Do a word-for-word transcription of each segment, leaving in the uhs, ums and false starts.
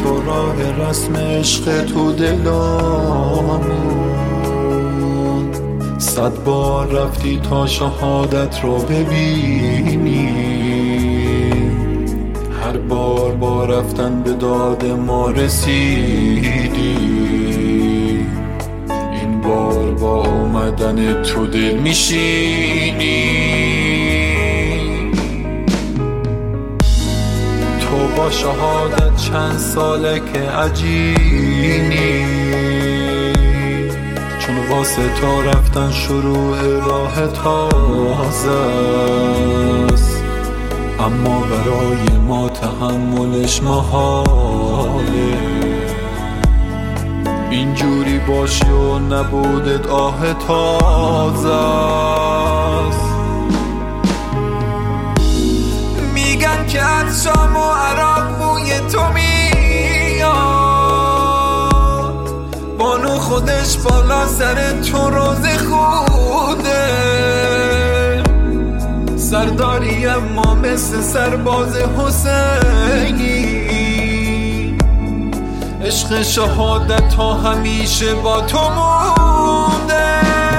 تو راه رسم عشق تو دلامون. صد بار رفتی تا شهادت رو ببینی، هر بار با رفتن به داد ما رسیدی. این بار با اومدن تو دل میشینی. تو با شهادت چند ساله که عجینی، چون واسه تا رفتن شروع راه تازه است، اما برای ما تحملش محاله. اینجوری باشی و نبودت آه تازه است. میگن که از شام و عراق بوی تو میاد، بانو خودش بالا سر تو روز خوده. سرداری اما مثل سرباز حسینی، عشق شهادت تا همیشه با تو مونده.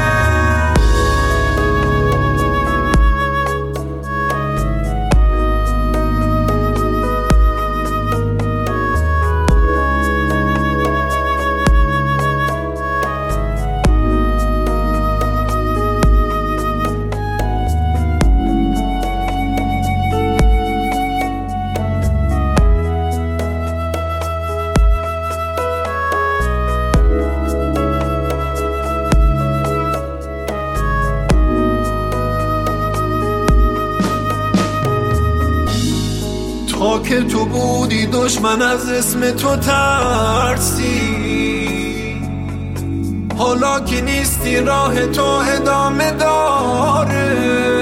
تا که تو بودی دشمن از اسم تو ترسی، حالا که نیستی راه تو ادامه داره.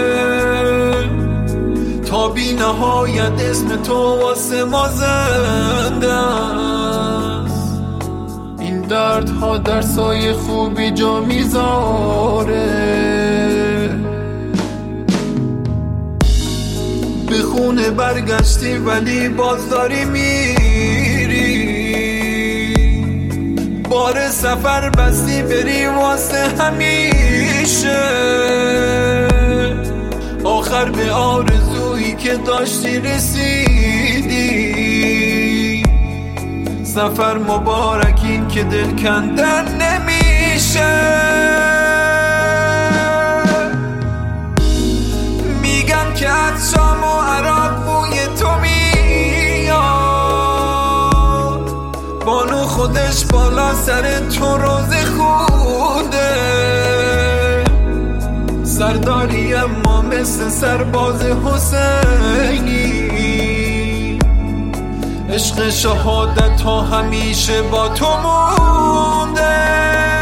تا بی نهایت اسم تو واسه ما زنده است. این دردها در سایه خوبی جا میذاره. به خونه برگشتی ولی باز داری میری، بار سفر بستی بری واسه همیشه. آخر به آرزویی که داشتی رسیدی. سفر مبارک این که دل کندن نمیشه. میگن که از شام و عراق بوی تو میاد، بانو خودش بالا سر تو روز خوده. سرداری اما مثل سرباز حسینی، عشق شهادت تا همیشه با تو مونده.